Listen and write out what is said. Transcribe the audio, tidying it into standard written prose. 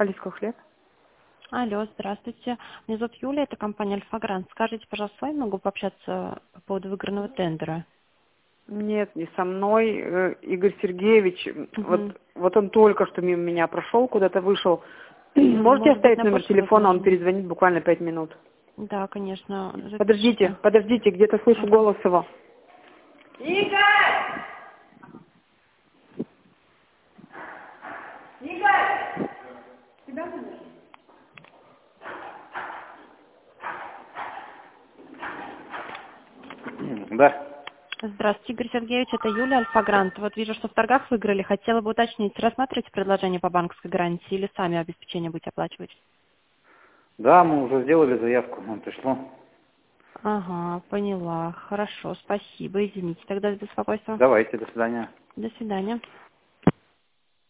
Алиска хлеб. Алло, здравствуйте. Меня зовут Юлия, это компания «Альфа-Грант». Скажите, пожалуйста, с вами могу пообщаться по поводу выигранного тендера? Нет, не со мной. Игорь Сергеевич, Угу. вот он только что мимо меня прошел, куда-то вышел. Можете Может быть, оставить на номер почту телефона, он возможно? перезвонит буквально 5 минут. Да, конечно. Подождите, Запишите. подождите, где-то слышу Ага. голос его. Игорь! Игорь! Тебя номер? Да. Здравствуйте, Игорь Сергеевич, это Юлия, «Альфа-Грант». Вот вижу, что в торгах выиграли. Хотела бы уточнить, рассматриваете предложение по банковской гарантии или сами обеспечение будете оплачивать? Да, мы уже сделали заявку, нам пришло. Ага, поняла. Хорошо, спасибо. Извините тогда за беспокойство. Давайте, до свидания. До свидания.